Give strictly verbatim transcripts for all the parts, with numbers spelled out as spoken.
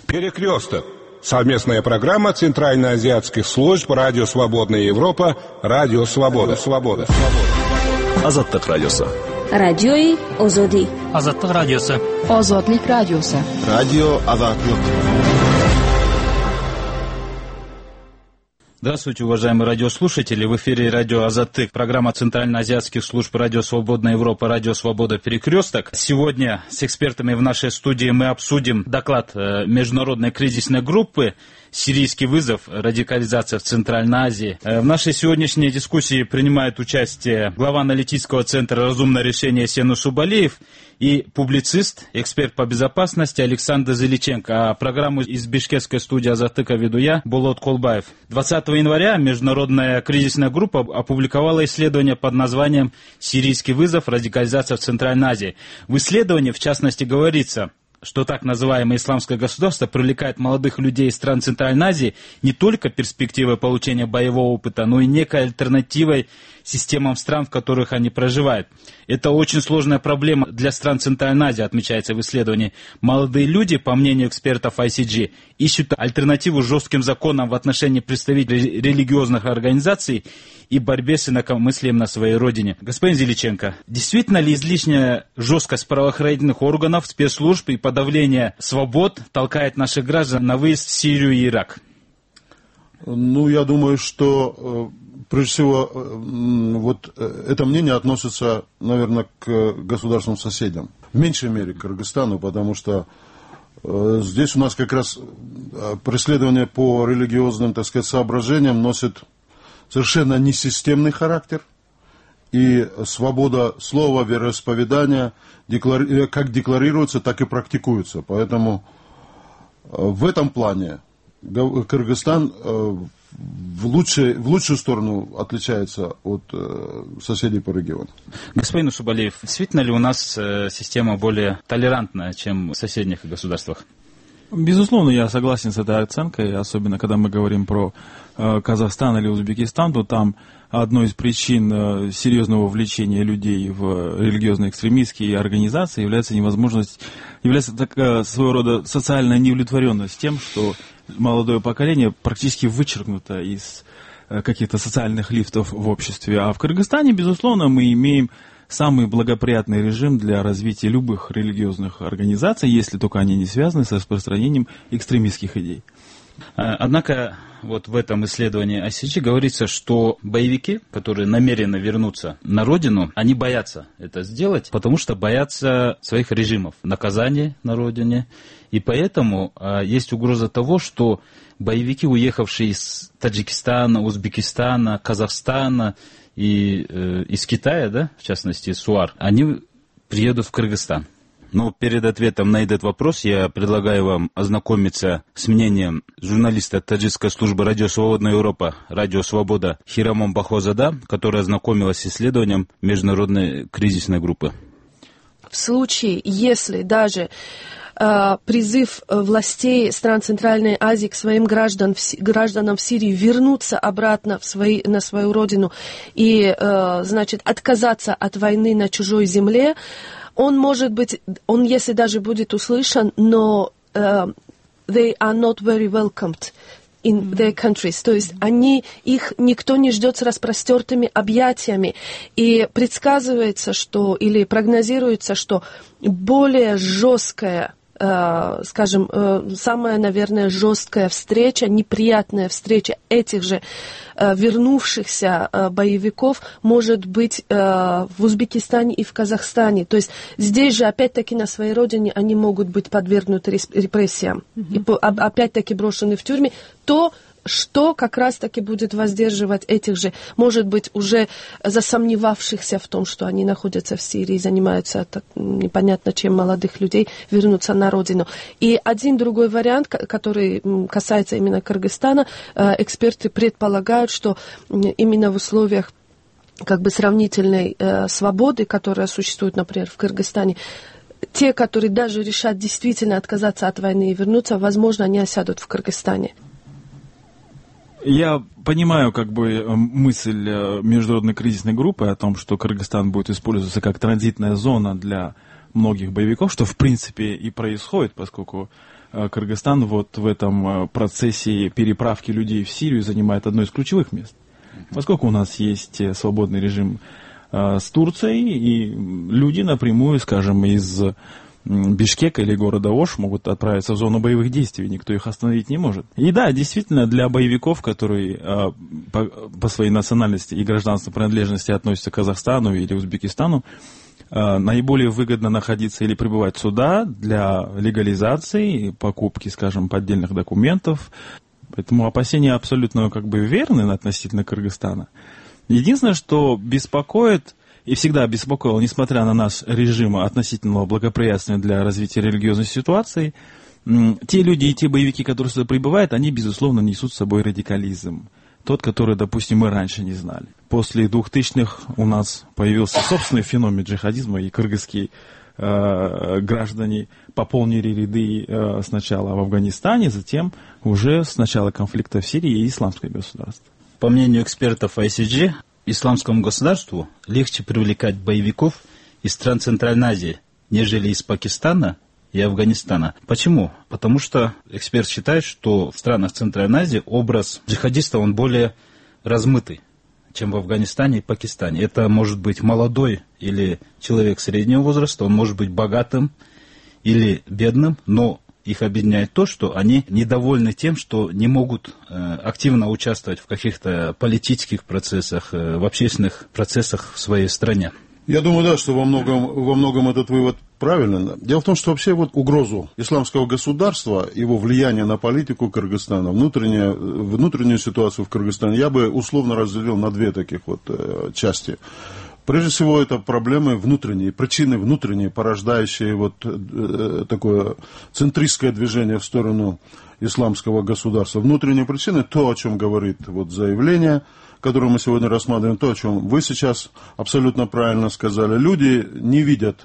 Перекресток. Совместная программа Центральноазиатских служб Радио Свободная Европа, Радио Свобода. Свобода. Азаттык радиосы. Радиои Озоди. Азаттык радиосы. Озодлик радиосы. Радио Азаттык. Здравствуйте, уважаемые радиослушатели. В эфире радио Азаттык, программа Центральноазиатских служб Радио Свободная Европа, Радио Свобода Перекресток. Сегодня с экспертами в нашей студии мы обсудим доклад международной кризисной группы «Сирийский вызов. Радикализация в Центральной Азии». В нашей сегодняшней дискуссии принимает участие глава аналитического центра «Разумное решение» Сенус Убалиев и публицист, эксперт по безопасности Александр Зеличенко. А программу из бишкекской студии Азаттыка веду я, Болот Колбаев. двадцатого января международная кризисная группа опубликовала исследование под названием «Сирийский вызов. Радикализация в Центральной Азии». В исследовании, в частности, говорится, что так называемое исламское государство привлекает молодых людей из стран Центральной Азии не только перспективой получения боевого опыта, но и некой альтернативой системам стран, в которых они проживают. Это очень сложная проблема для стран Центральной Азии, отмечается в исследовании. Молодые люди, по мнению экспертов ай си джи, ищут альтернативу жестким законам в отношении представителей религиозных организаций и борьбе с инакомыслием на своей родине. Господин Зеличенко, действительно ли излишняя жесткость правоохранительных органов, спецслужб и подавление свобод толкает наших граждан на выезд в Сирию и Ирак? Ну, я думаю, что, прежде всего, вот это мнение относится, наверное, к государственным соседям. В меньшей мере к Кыргызстану, потому что здесь у нас как раз преследование по религиозным, так сказать, соображениям носит совершенно несистемный характер. И свобода слова, вероисповедания деклари... как декларируется, так и практикуется. Поэтому в этом плане Кыргызстан в, лучшей, в лучшую сторону отличается от соседей по региону. Господин Усубалиев, действительно ли у нас система более толерантная, чем в соседних государствах? Безусловно, я согласен с этой оценкой, особенно когда мы говорим про э, Казахстан или Узбекистан, то там одной из причин э, серьезного вовлечения людей в религиозные экстремистские организации является невозможность, является такая своего рода социальная неудовлетворенность тем, что молодое поколение практически вычеркнуто из э, каких-то социальных лифтов в обществе. А в Кыргызстане, безусловно, мы имеем самый благоприятный режим для развития любых религиозных организаций, если только они не связаны с распространением экстремистских идей. Однако вот в этом исследовании ай си джи говорится, что боевики, которые намерены вернуться на родину, они боятся это сделать, потому что боятся своих режимов, наказания на родине. И поэтому а, есть угроза того, что боевики, уехавшие из Таджикистана, Узбекистана, Казахстана и э, из Китая, да, в частности, СУАР, они приедут в Кыргызстан. Но перед ответом на этот вопрос я предлагаю вам ознакомиться с мнением журналиста таджикской службы Радио Свободная Европа, Радио Свобода Хирамон Бахозада, которая ознакомилась с исследованием международной кризисной группы. В случае, если даже призыв властей стран Центральной Азии к своим граждан, гражданам в Сирии вернуться обратно в свои, на свою родину и, значит, отказаться от войны на чужой земле, он может быть, он если даже будет услышан, но uh, they are not very welcomed in their countries. То есть они, их никто не ждет с распростертыми объятиями. И предсказывается, что, или прогнозируется, что более жесткая, Uh, скажем, uh, самая, наверное, жесткая встреча, неприятная встреча этих же uh, вернувшихся uh, боевиков может быть uh, в Узбекистане и в Казахстане. То есть здесь же, опять-таки, на своей родине они могут быть подвергнуты репрессиям. Mm-hmm. И опять-таки брошены в тюрьме. То, что как раз-таки будет воздерживать этих же, может быть, уже засомневавшихся в том, что они находятся в Сирии, занимаются так, непонятно чем, молодых людей, вернуться на родину. И один другой вариант, который касается именно Кыргызстана, эксперты предполагают, что именно в условиях как бы сравнительной свободы, которая существует, например, в Кыргызстане, те, которые даже решат действительно отказаться от войны и вернуться, возможно, они осядут в Кыргызстане. Я понимаю как бы мысль международной кризисной группы о том, что Кыргызстан будет использоваться как транзитная зона для многих боевиков, что в принципе и происходит, поскольку Кыргызстан вот в этом процессе переправки людей в Сирию занимает одно из ключевых мест. Поскольку у нас есть свободный режим с Турцией, и люди напрямую, скажем, из Бишкека или города Ош могут отправиться в зону боевых действий, никто их остановить не может. И да, действительно, для боевиков, которые по, по своей национальности и гражданской принадлежности относятся к Казахстану или Узбекистану, наиболее выгодно находиться или пребывать сюда для легализации, покупки, скажем, поддельных документов. Поэтому опасения абсолютно как бы верны относительно Кыргызстана. Единственное, что беспокоит и всегда беспокоило, несмотря на наш режим относительного благоприятствия для развития религиозной ситуации, те люди и те боевики, которые сюда прибывают, они, безусловно, несут с собой радикализм. Тот, который, допустим, мы раньше не знали. После двухтысячных у нас появился собственный феномен джихадизма, и кыргызские э, граждане пополнили ряды э, сначала в Афганистане, затем уже с начала конфликта в Сирии и исламское государство. По мнению экспертов ай си джи, исламскому государству легче привлекать боевиков из стран Центральной Азии, нежели из Пакистана и Афганистана. Почему? Потому что эксперт считает, что в странах Центральной Азии образ джихадиста он более размытый, чем в Афганистане и Пакистане. Это может быть молодой или человек среднего возраста, он может быть богатым или бедным, но их объединяет то, что они недовольны тем, что не могут э, активно участвовать в каких-то политических процессах, э, в общественных процессах в своей стране. Я думаю, да, что во многом, во многом этот вывод правильный. Дело в том, что вообще вот угрозу исламского государства, его влияние на политику Кыргызстана, внутреннюю, внутреннюю ситуацию в Кыргызстане, я бы условно разделил на две таких вот э, части. Прежде всего, это проблемы внутренние, причины внутренние, порождающие вот э, такое центристское движение в сторону исламского государства. Внутренние причины, то, о чем говорит вот заявление, которое мы сегодня рассматриваем, то, о чем вы сейчас абсолютно правильно сказали. Люди не видят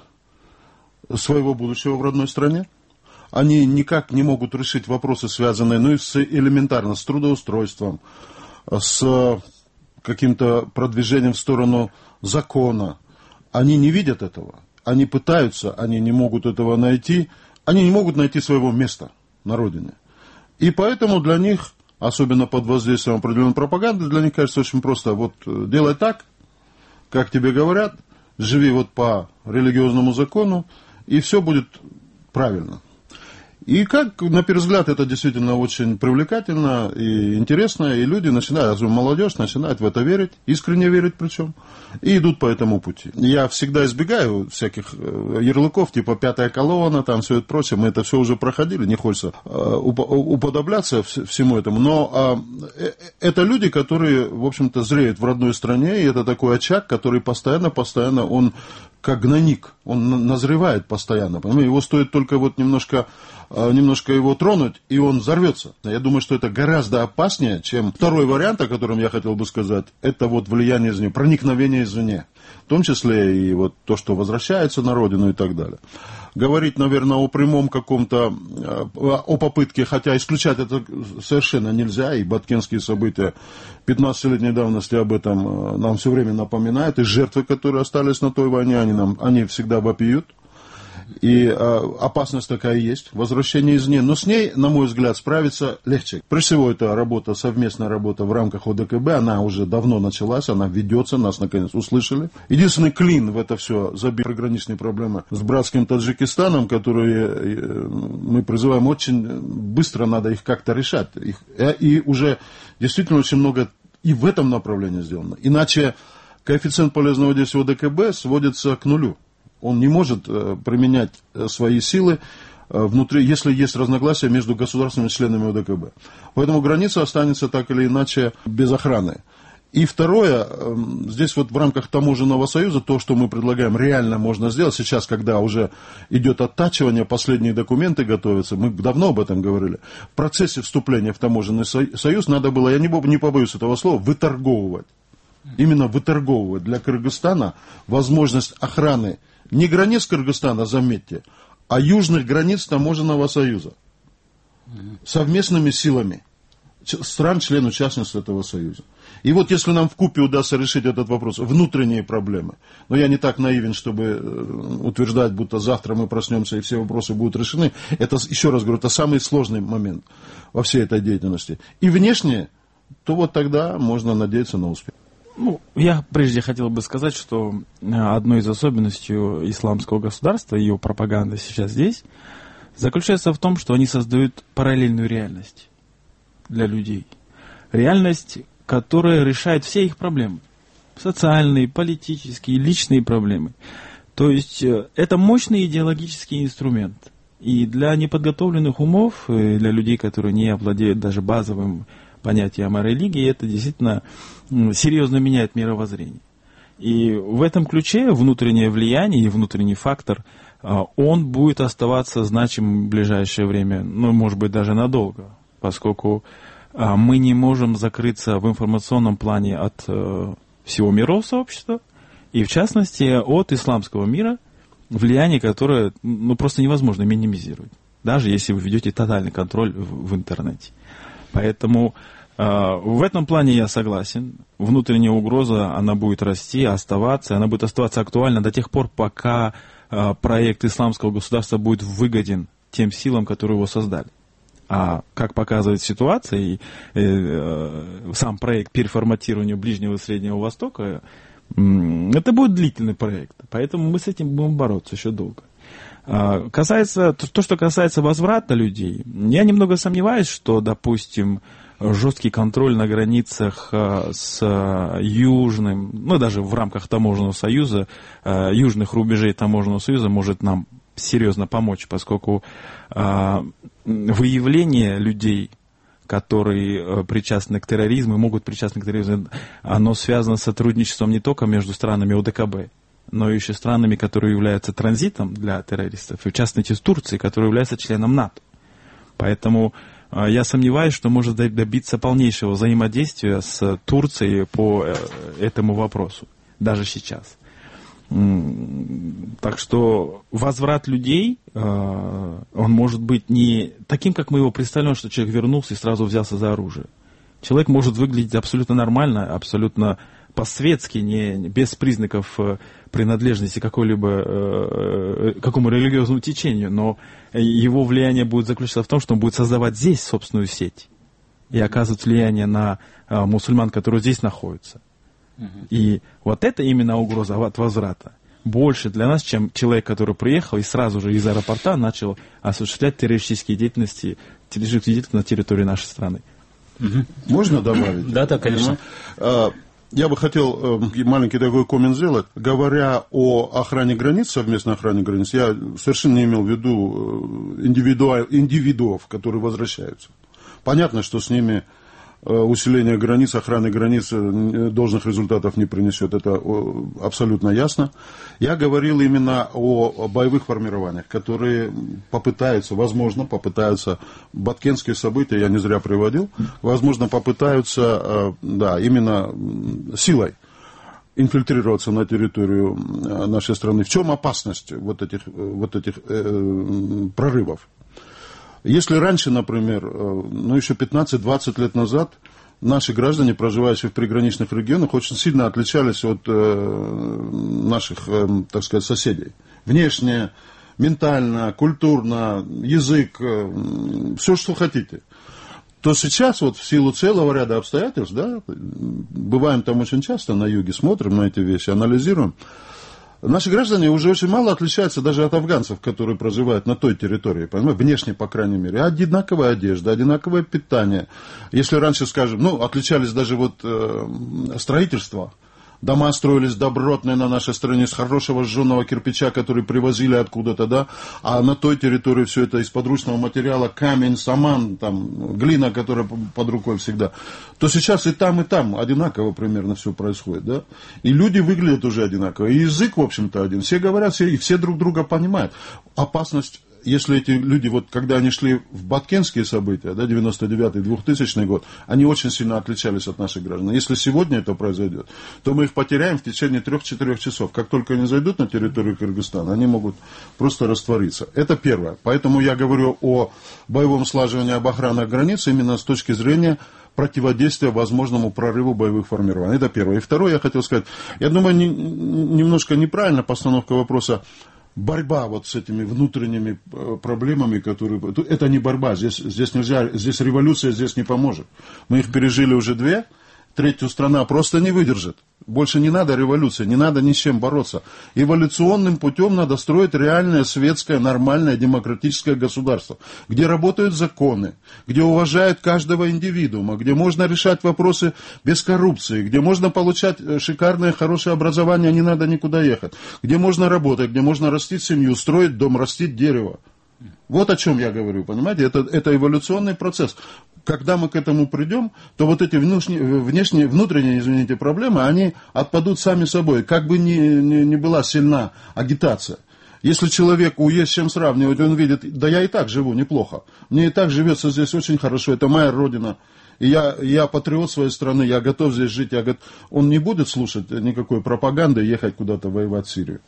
своего будущего в родной стране. Они никак не могут решить вопросы, связанные ну, с, элементарно с трудоустройством, с каким-то продвижением в сторону закона. Они не видят этого. Они пытаются, они не могут этого найти. Они не могут найти своего места на родине. И поэтому для них, особенно под воздействием определенной пропаганды, для них кажется очень просто. Вот делай так, как тебе говорят, живи вот по религиозному закону, и все будет правильно. И как, на первый взгляд, это действительно очень привлекательно и интересно, и люди начинают, особенно молодежь, начинает в это верить, искренне верить причем, и идут по этому пути. Я всегда избегаю всяких ярлыков, типа пятая колонна, там все это прочее, мы это все уже проходили, не хочется уподобляться всему этому, но это люди, которые, в общем-то, зреют в родной стране, и это такой очаг, который постоянно-постоянно, он как гнойник, он назревает постоянно, понимаете? Его стоит только вот немножко, немножко его тронуть, и он взорвется. Я думаю, что это гораздо опаснее, чем второй вариант, о котором я хотел бы сказать, это вот влияние извне, проникновение извне, в том числе и вот то, что возвращается на родину и так далее. Говорить, наверное, о прямом каком-то, о попытке, хотя исключать это совершенно нельзя, и баткенские события пятнадцатилетней давности об этом нам все время напоминают, и жертвы, которые остались на той войне, они, нам, они всегда вопиют. И э, опасность такая есть, возвращение извне. Но с ней, на мой взгляд, справиться легче. Прежде всего, это работа, совместная работа в рамках О Дэ Ка Бэ. Она уже давно началась, она ведется, нас наконец услышали. Единственный клин в это все забил приграничные проблемы с братским Таджикистаном, которые э, мы призываем очень быстро, надо их как-то решать. Их, э, и уже действительно очень много и в этом направлении сделано. Иначе коэффициент полезного действия О Дэ Ка Бэ сводится к нулю. Он не может э, применять э, свои силы э, внутри, если есть разногласия между государственными членами О Дэ Ка Бэ. Поэтому граница останется так или иначе без охраны. И второе, э, здесь вот в рамках таможенного союза, то, что мы предлагаем, реально можно сделать. Сейчас, когда уже идет оттачивание, последние документы готовятся, мы давно об этом говорили. В процессе вступления в таможенный союз надо было, я не, не побоюсь этого слова, выторговывать. Именно выторговывать для Кыргызстана возможность охраны не границ Кыргызстана, заметьте, а южных границ таможенного союза. Совместными силами стран-член-участниц этого союза. И вот если нам вкупе удастся решить этот вопрос, внутренние проблемы, но я не так наивен, чтобы утверждать, будто завтра мы проснемся и все вопросы будут решены, это, еще раз говорю, это самый сложный момент во всей этой деятельности. И внешние, то вот тогда можно надеяться на успех. Ну, я прежде хотел бы сказать, что одной из особенностей исламского государства, ее пропаганда сейчас здесь, заключается в том, что они создают параллельную реальность для людей. Реальность, которая решает все их проблемы. Социальные, политические, личные проблемы. То есть это мощный идеологический инструмент. И для неподготовленных умов, и для людей, которые не овладеют даже базовым понятием о религии, это действительно серьезно меняет мировоззрение. И в этом ключе внутреннее влияние и внутренний фактор, он будет оставаться значимым в ближайшее время, ну, может быть, даже надолго, поскольку мы не можем закрыться в информационном плане от всего мирового сообщества, и в частности от исламского мира, влияние которое ну, просто невозможно минимизировать, даже если вы ведете тотальный контроль в, в интернете. Поэтому э, в этом плане я согласен. Внутренняя угроза, она будет расти, оставаться, она будет оставаться актуальна до тех пор, пока э, проект исламского государства будет выгоден тем силам, которые его создали. А как показывает ситуация, и э, э, сам проект переформатирования Ближнего и Среднего Востока, э, это будет длительный проект. Поэтому мы с этим будем бороться еще долго. А, касается, то, то, что касается возврата людей, я немного сомневаюсь, что, допустим, жесткий контроль на границах э, с э, южным, ну даже в рамках таможенного союза, э, южных рубежей таможенного союза может нам серьезно помочь, поскольку э, выявление людей, которые э, причастны к терроризму и могут причастны к терроризму, оно связано с сотрудничеством не только между странами ОДКБ, но еще странами, которые являются транзитом для террористов, и в частности с Турцией, которая является членом НАТО. Поэтому э, я сомневаюсь, что может добиться полнейшего взаимодействия с Турцией по э, этому вопросу, даже сейчас. Так что возврат людей, он может быть не таким, как мы его представляем, что человек вернулся и сразу взялся за оружие. Человек может выглядеть абсолютно нормально, абсолютно по-светски, не, без признаков принадлежности какой-либо, какому религиозному течению, но его влияние будет заключаться в том, что он будет создавать здесь собственную сеть и оказывать влияние на мусульман, которые здесь находятся. И вот это именно угроза от возврата. Больше для нас, чем человек, который приехал и сразу же из аэропорта начал осуществлять террористические деятельности, террористические деятельности на территории нашей страны. Угу. Можно добавить? Да, да, конечно. Я бы хотел маленький такой коммент сделать. Говоря о охране границ, совместной охране границ, я совершенно не имел в виду индивиду... индивидуов, которые возвращаются. Понятно, что с ними усиление границ, охраны границ должных результатов не принесет. Это абсолютно ясно. Я говорил именно о боевых формированиях, которые попытаются, возможно, попытаются, баткенские события я не зря приводил, возможно, попытаются, да, именно силой инфильтрироваться на территорию нашей страны. В чем опасность вот этих, вот этих э, прорывов? Если раньше, например, ну еще пятнадцать-двадцать лет назад наши граждане, проживающие в приграничных регионах, очень сильно отличались от э, наших, э, так сказать, соседей. Внешне, ментально, культурно, язык, э, все, что хотите. То сейчас вот в силу целого ряда обстоятельств, да, бываем там очень часто на юге, смотрим на эти вещи, анализируем. Наши граждане уже очень мало отличаются даже от афганцев, которые проживают на той территории, понимаете, внешне, по крайней мере. Одинаковая одежда, одинаковое питание. Если раньше, скажем, ну, отличались даже вот э, строительство. Дома строились добротные на нашей стране, с хорошего сжженного кирпича, который привозили откуда-то, да, а на той территории все это из подручного материала, камень, саман, там, глина, которая под рукой всегда, то сейчас и там, и там одинаково примерно все происходит, да, и люди выглядят уже одинаково, и язык, в общем-то, один, все говорят, все, и все друг друга понимают. Опасность если эти люди, вот когда они шли в Баткенские события, да, девяносто девятый двухтысячный год, они очень сильно отличались от наших граждан. Если сегодня это произойдет, то мы их потеряем в течение трех-четырех часов. Как только они зайдут на территорию Кыргызстана, они могут просто раствориться. Это первое. Поэтому я говорю о боевом слаживании, об охране границ именно с точки зрения противодействия возможному прорыву боевых формирований. Это первое. И второе, я хотел сказать, я думаю, не, немножко неправильно постановка вопроса. Борьба вот с этими внутренними проблемами, которые... Это не борьба, здесь, здесь нельзя, здесь революция здесь не поможет. Мы их пережили уже две, третью страна просто не выдержит. Больше не надо революции, не надо ни с чем бороться. Эволюционным путем надо строить реальное светское, нормальное, демократическое государство, где работают законы, где уважают каждого индивидуума, где можно решать вопросы без коррупции, где можно получать шикарное, хорошее образование, не надо никуда ехать, где можно работать, где можно растить семью, строить дом, растить дерево. Вот о чем я говорю, понимаете? Это, это эволюционный процесс. Когда мы к этому придем, то вот эти внешние, внешние, внутренние, извините, проблемы, они отпадут сами собой. Как бы ни, ни, ни была сильна агитация. Если человеку есть с чем сравнивать, он видит, да я и так живу неплохо. Мне и так живется здесь очень хорошо, это моя родина. И я, я патриот своей страны, я готов здесь жить. Я готов... Он не будет слушать никакой пропаганды и ехать куда-то воевать в Сирию.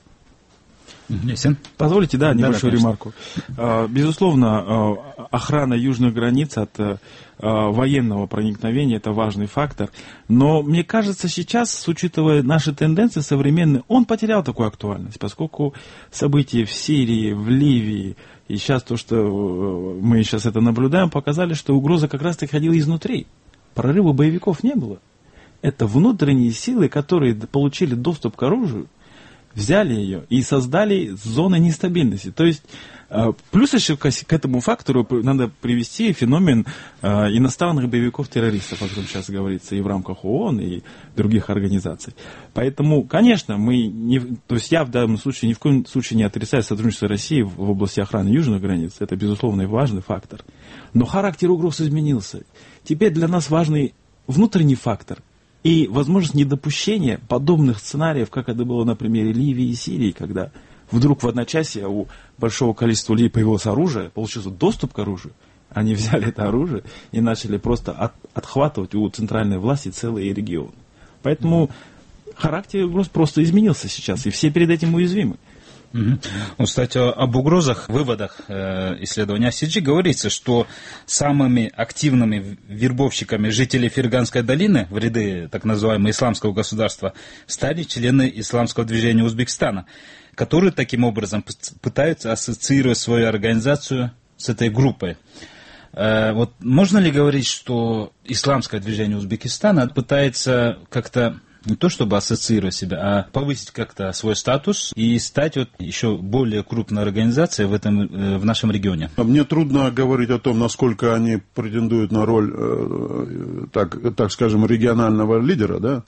Есен? Позволите, да, небольшую да, ремарку. Безусловно, охрана южных границ от военного проникновения – это важный фактор. Но мне кажется, сейчас, учитывая наши тенденции современные, он потерял такую актуальность, поскольку события в Сирии, в Ливии, и сейчас то, что мы сейчас это наблюдаем, показали, что угроза как раз-таки ходила изнутри. Прорыва боевиков не было. Это внутренние силы, которые получили доступ к оружию, взяли ее и создали зоны нестабильности. То есть, плюс еще к этому фактору надо привести феномен иностранных боевиков-террористов, о котором сейчас говорится и в рамках ООН, и других организаций. Поэтому, конечно, мы не, то есть я в данном случае ни в коем случае не отрицаю сотрудничество России в области охраны южных границ. Это, безусловно, важный фактор. Но характер угроз изменился. Теперь для нас важный внутренний фактор. И возможность недопущения подобных сценариев, как это было на примере Ливии и Сирии, когда вдруг в одночасье у большого количества людей появилось оружие, получился доступ к оружию, они взяли это оружие и начали просто от, отхватывать у центральной власти целые регионы. Поэтому характер угроз просто изменился сейчас, и все перед этим уязвимы. Угу. Ну, кстати, об угрозах, выводах э, исследования ай си джи говорится, что самыми активными вербовщиками жителей Ферганской долины в ряды так называемого исламского государства стали члены исламского движения Узбекистана, которые таким образом пытаются ассоциировать свою организацию с этой группой. Э, вот можно ли говорить, что исламское движение Узбекистана пытается как-то не то чтобы ассоциировать себя, а повысить как-то свой статус и стать вот еще более крупной организацией в, этом, в нашем регионе? Мне трудно говорить о том, насколько они претендуют на роль, так, так скажем, регионального лидера, да?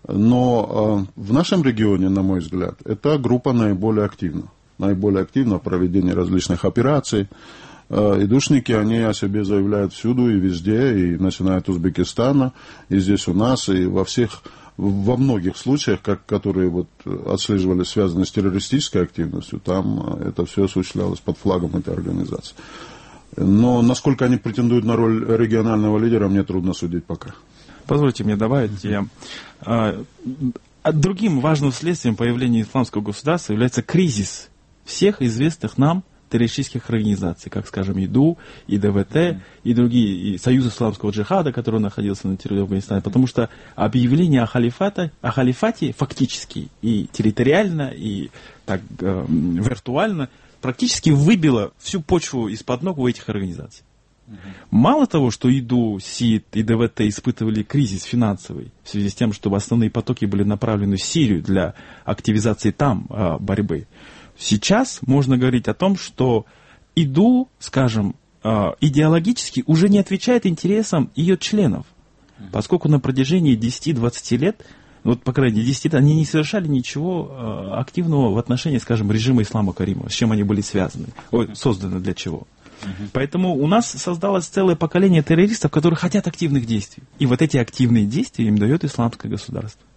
Но в нашем регионе, на мой взгляд, эта группа наиболее активна. Наиболее активна в проведении различных операций. И душники, они о себе заявляют всюду и везде, и начиная от Узбекистана, и здесь у нас, и во всех... Во многих случаях, как, которые вот отслеживались, связаны с террористической активностью, там это все осуществлялось под флагом этой организации. Но насколько они претендуют на роль регионального лидера, мне трудно судить пока. Позвольте мне добавить, я, а, другим важным следствием появления исламского государства является кризис всех известных нам террористических организаций, как, скажем, ИДУ, ИДВТ и другие, и Союз исламского джихада, который находился на территории Афганистана, потому что объявление о халифате, о халифате фактически и территориально, и так э, виртуально практически выбило всю почву из-под ног у этих организаций. Uh-huh. Мало того, что ИДУ, СИД и ДВТ испытывали кризис финансовый в связи с тем, что основные потоки были направлены в Сирию для активизации там э, борьбы, сейчас можно говорить о том, что ИДУ, скажем, идеологически уже не отвечает интересам ее членов, поскольку на протяжении десяти-двадцати лет, вот по крайней мере десяти лет, они не совершали ничего активного в отношении, скажем, режима Ислама Каримова, с чем они были связаны, ой, созданы для чего. Uh-huh. Поэтому у нас создалось целое поколение террористов, которые хотят активных действий. И вот эти активные действия им дает исламское государство.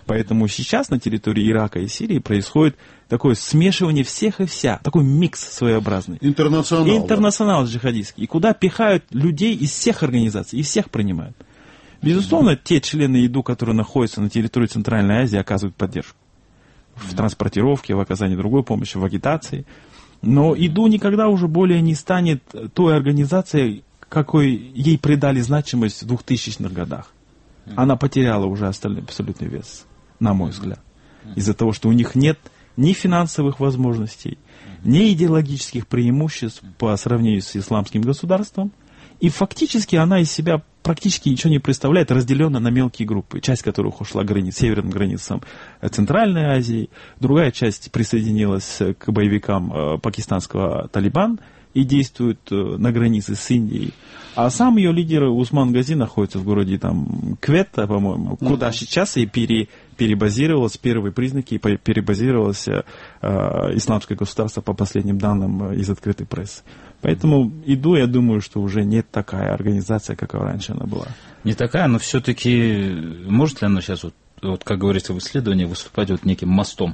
Поэтому сейчас на территории Ирака и Сирии происходит такое смешивание всех и вся, такой микс своеобразный. Интернационал. Интернационал да. джихадистский. И куда пихают людей из всех организаций, из всех принимают. Безусловно, те члены ИДУ, которые находятся на территории Центральной Азии, оказывают поддержку. В транспортировке, в оказании другой помощи, в агитации. Но ИДУ никогда уже более не станет той организацией, какой ей придали значимость в двухтысячных годах. Она потеряла уже остальной абсолютный вес, на мой взгляд. Из-за того, что у них нет ни финансовых возможностей, ни идеологических преимуществ по сравнению с исламским государством. И фактически она из себя практически ничего не представляет, разделена на мелкие группы, часть которых ушла к границ, северным границам Центральной Азии, другая часть присоединилась к боевикам пакистанского Талибан и действует на границе с Индией. А сам ее лидер Усман Гази находится в городе там, Кветта, по-моему, mm-hmm. куда сейчас и пере, перебазировалось, первые признаки, перебазировалось э, исламское государство по последним данным из открытой прессы. Поэтому иду, я думаю, что уже нет такая организация, какая раньше она была. Не такая, но все-таки может ли она сейчас, вот, вот, как говорится в исследовании, выступать вот неким мостом?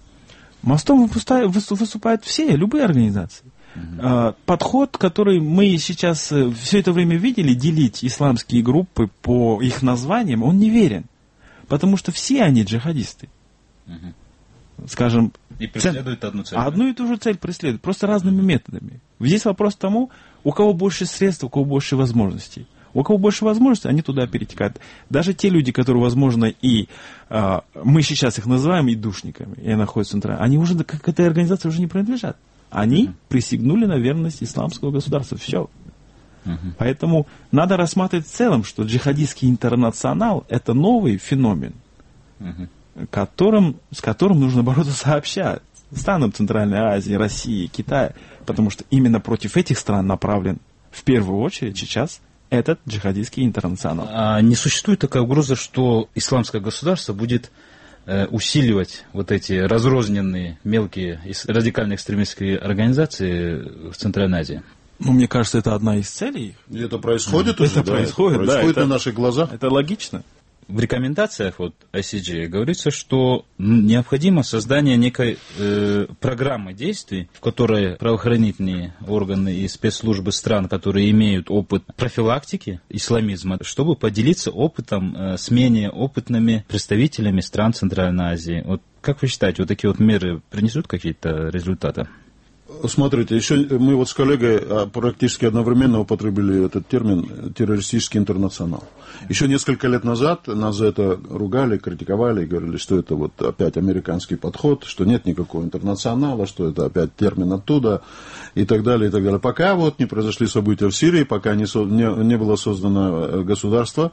Мостом выступают, выступают все, любые организации. Uh-huh. Подход, который мы сейчас все это время видели, делить исламские группы по их названиям, он неверен. Потому что все они джихадисты. Uh-huh. Скажем, и преследуют цель, одну цель. Одну и ту же цель преследуют, просто разными uh-huh. методами. Здесь вопрос к тому, у кого больше средств, у кого больше возможностей. У кого больше возможностей, они туда перетекают. Даже те люди, которые, возможно, и а, мы сейчас их называем идушниками, и находятся в центре, они уже к этой организации уже не принадлежат. Они uh-huh. присягнули на верность исламского государства. Все. Uh-huh. Поэтому надо рассматривать в целом, что джихадистский интернационал – это новый феномен, uh-huh. которым, с которым нужно бороться сообща. Странам Центральной Азии, России, Китая. Потому что именно против этих стран направлен в первую очередь сейчас этот джихадистский интернационал. А не существует такая угроза, что исламское государство будет усиливать вот эти разрозненные мелкие радикальные экстремистские организации в Центральной Азии? Ну, мне кажется, это одна из целей. И это происходит уже, это да, происходит, это происходит да, на это, наших глазах. Это логично. В рекомендациях вот ай си джи говорится, что необходимо создание некой э, программы действий, в которой правоохранительные органы и спецслужбы стран, которые имеют опыт профилактики исламизма, чтобы поделиться опытом э, с менее опытными представителями стран Центральной Азии. Вот как вы считаете, вот такие вот меры принесут какие-то результаты? Смотрите, еще мы вот с коллегой практически одновременно употребили этот термин террористический интернационал. Еще несколько лет назад нас за это ругали, критиковали и говорили, что это вот опять американский подход, что нет никакого интернационала, что это опять термин оттуда и так далее, и так далее. Пока вот не произошли события в Сирии, пока не, со, не, не было создано государство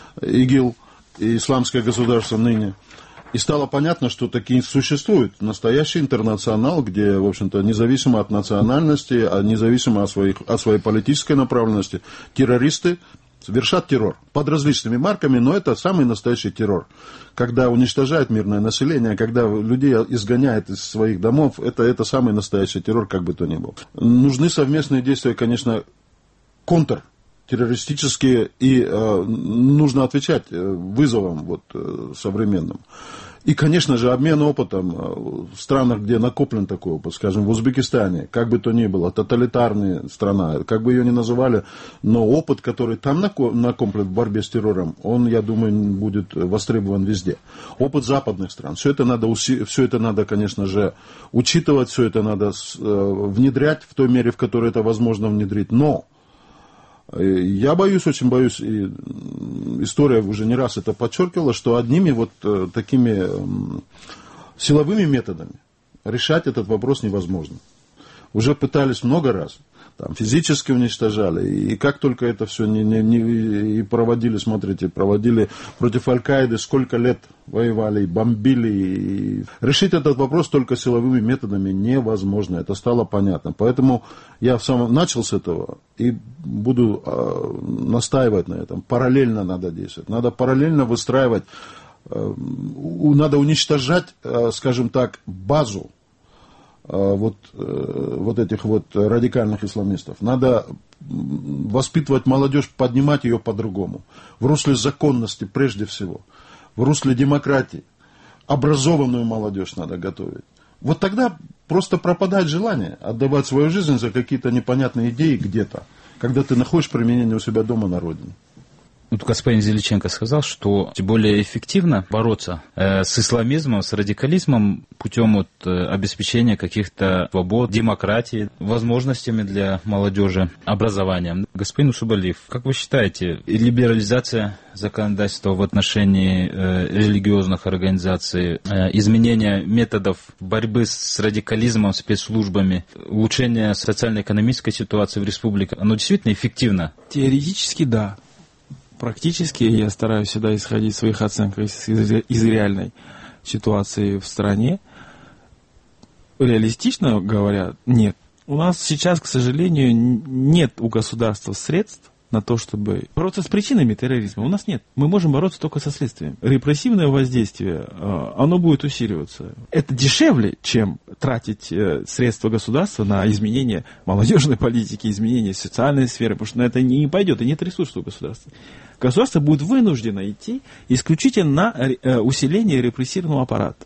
ИГИЛ, исламское государство ныне. И стало понятно, что такие существуют. Настоящий интернационал, где, в общем-то, независимо от национальности, а независимо от, своих, от своей политической направленности, террористы совершат террор под различными марками, но это самый настоящий террор. Когда уничтожают мирное население, когда людей изгоняют из своих домов, это, это самый настоящий террор, как бы то ни было. Нужны совместные действия, конечно, контр. террористические, и э, нужно отвечать вызовам вот, э, современным. И, конечно же, обмен опытом в странах, где накоплен такой опыт, скажем, в Узбекистане, как бы то ни было, тоталитарная страна, как бы ее ни называли, но опыт, который там накоплен в борьбе с террором, он, я думаю, будет востребован везде. Опыт западных стран. Все это надо, все это надо, конечно же, учитывать, все это надо внедрять в той мере, в которой это возможно внедрить. Но я боюсь, очень боюсь, и история уже не раз это подчеркивала, что одними вот такими силовыми методами решать этот вопрос невозможно. Уже пытались много раз. Там физически уничтожали, и как только это все не, не, не, и проводили, смотрите, проводили против Аль-Каиды, сколько лет воевали, и бомбили. И... Решить этот вопрос только силовыми методами невозможно, это стало понятно. Поэтому я в самом начал с этого и буду э, настаивать на этом. Параллельно надо действовать, надо параллельно выстраивать, э, надо уничтожать, э, скажем так, базу Вот, вот этих вот радикальных исламистов. Надо воспитывать молодежь, поднимать ее по-другому. В русле законности прежде всего. В русле демократии. образованную молодежь надо готовить. Вот тогда просто пропадает желание отдавать свою жизнь за какие-то непонятные идеи где-то, когда ты находишь применение у себя дома на родине. Вот господин Зеличенко сказал, что более эффективно бороться э, с исламизмом, с радикализмом путем вот, э, обеспечения каких-то свобод, демократии, возможностями для молодежи, образованием. Господин Усубалиев, как вы считаете, либерализация законодательства в отношении э, религиозных организаций, э, изменение методов борьбы с радикализмом, спецслужбами, улучшение социально-экономической ситуации в республике, оно действительно эффективно? Теоретически да. Практически я стараюсь всегда исходить из своих оценок из, из, из реальной ситуации в стране. Реалистично говоря, нет. У нас сейчас, к сожалению, нет у государства средств на то, чтобы бороться с причинами терроризма. У нас нет. Мы можем бороться только со следствием. Репрессивное воздействие, оно будет усиливаться. Это дешевле, чем тратить средства государства на изменение молодежной политики, изменение социальной сферы, потому что на это не пойдет, и нет ресурсов у государства. Государство будет вынуждено идти исключительно на усиление репрессивного аппарата.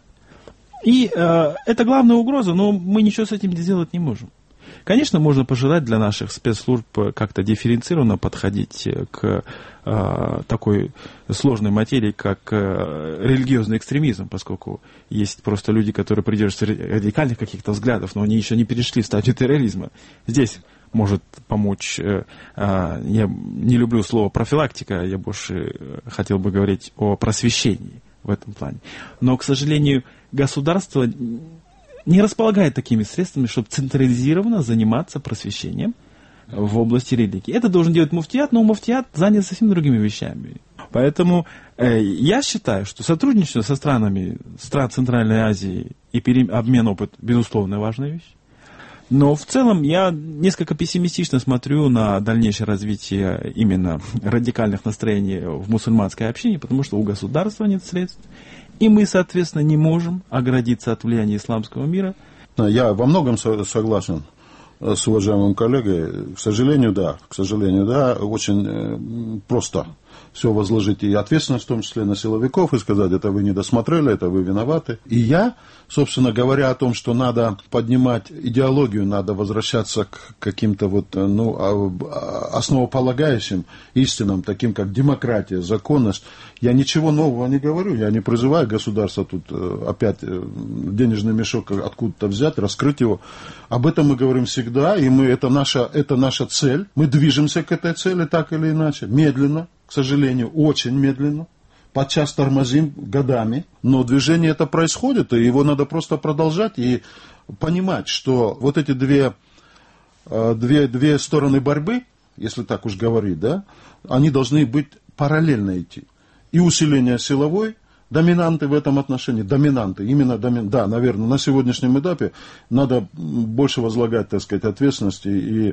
И э, это главная угроза, но мы ничего с этим сделать не можем. Конечно, можно пожелать для наших спецслужб как-то дифференцированно подходить к э, такой сложной материи, как э, религиозный экстремизм, поскольку есть просто люди, которые придерживаются радикальных каких-то взглядов, но они еще не перешли в стадию терроризма. Здесь может помочь, э, э, я не люблю слово профилактика, я больше хотел бы говорить о просвещении в этом плане. Но, к сожалению, государство не располагает такими средствами, чтобы централизированно заниматься просвещением в области религии. Это должен делать муфтият, но муфтият занят совсем другими вещами. Поэтому э, я считаю, что сотрудничество со странами стран Центральной Азии и пере... обмен опытом, безусловно, важная вещь. Но в целом я несколько пессимистично смотрю на дальнейшее развитие именно радикальных настроений в мусульманской общине, потому что у государства нет средств, и мы, соответственно, не можем оградиться от влияния исламского мира. Я во многом согласен с уважаемым коллегой. К сожалению, да. К сожалению, да. Очень просто все возложить и ответственность, в том числе на силовиков, и сказать, это вы не досмотрели, это вы виноваты. И я, собственно, говоря о том, что надо поднимать идеологию, надо возвращаться к каким-то вот, ну, основополагающим истинам, таким как демократия, законность, я ничего нового не говорю, я не призываю государство тут опять денежный мешок откуда-то взять, раскрыть его. Об этом мы говорим всегда, и мы, это, наша, это наша цель. Мы движемся к этой цели так или иначе, медленно, к сожалению, очень медленно. Подчас тормозим годами, но движение это происходит, и его надо просто продолжать и понимать, что вот эти две, две, две стороны борьбы, если так уж говорить, да, они должны быть параллельно идти. И усиление силовой доминанты в этом отношении, доминанты, именно доминанты, да, наверное, на сегодняшнем этапе надо больше возлагать, так сказать, ответственности и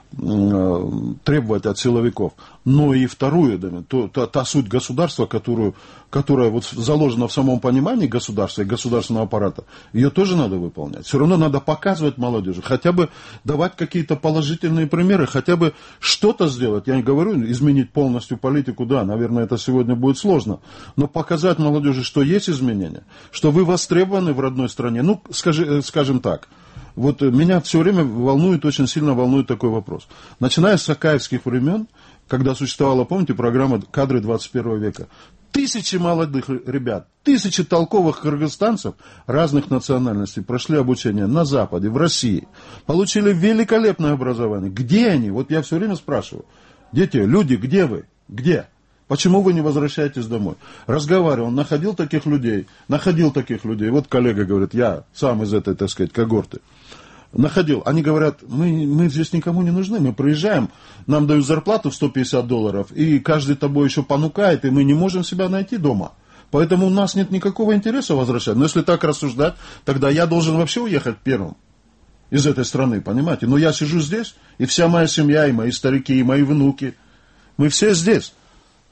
э, требовать от силовиков. Но и вторую, то, та, та суть государства, которую, которая вот заложена в самом понимании государства и государственного аппарата, ее тоже надо выполнять. Все равно надо показывать молодежи, хотя бы давать какие-то положительные примеры, хотя бы что-то сделать. Я не говорю изменить полностью политику, да, наверное, это сегодня будет сложно, но показать молодежи, что есть изменения, что вы востребованы в родной стране. Ну, скажи, скажем так, вот меня все время волнует, очень сильно волнует такой вопрос. Начиная с акаевских времен, когда существовала, помните, программа «Кадры двадцать первого века», тысячи молодых ребят, тысячи толковых кыргызстанцев разных национальностей прошли обучение на Западе, в России, получили великолепное образование. Где они? Вот я все время спрашиваю. Дети, люди, где вы? Где? Почему вы не возвращаетесь домой? Разговаривал, находил таких людей, находил таких людей. Вот коллега говорит, я сам из этой, так сказать, когорты. Находил. Они говорят, мы, мы здесь никому не нужны, мы приезжаем, нам дают зарплату в сто пятьдесят долларов, и каждый тобой еще понукает, и мы не можем себя найти дома. Поэтому у нас нет никакого интереса возвращать. Но если так рассуждать, тогда я должен вообще уехать первым из этой страны, понимаете? Но я сижу здесь, и вся моя семья, и мои старики, и мои внуки, мы все здесь.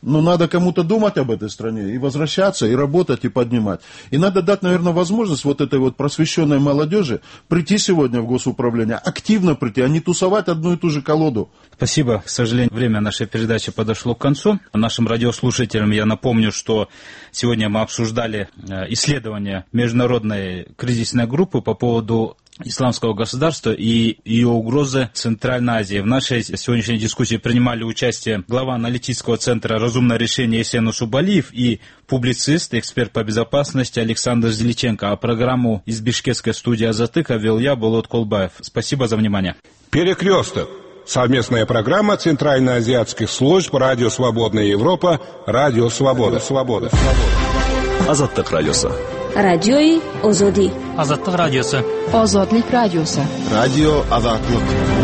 Но надо кому-то думать об этой стране и возвращаться, и работать, и поднимать. И надо дать, наверное, возможность вот этой вот просвещенной молодежи прийти сегодня в госуправление, активно прийти, а не тусовать одну и ту же колоду. Спасибо. К сожалению, время нашей передачи подошло к концу. Нашим радиослушателям я напомню, что сегодня мы обсуждали исследование международной кризисной группы по поводу исламского государства и ее угрозы Центральной Азии. В нашей сегодняшней дискуссии принимали участие глава аналитического центра «Разумное решение» Есен Усубалиев и публицист, эксперт по безопасности Александр Зеличенко. А программу из бишкекской студии «Азатыка» вел я, Болот Колбаев. Спасибо за внимание. Перекресток. Совместная программа Центральноазиатских служб Радио Свободная Европа, Радио Свобода. Свобода. Азаттык радиосы. Радиои Озоди. Азаттык радиосы. Озодлик радиосы. Радио Азаттык.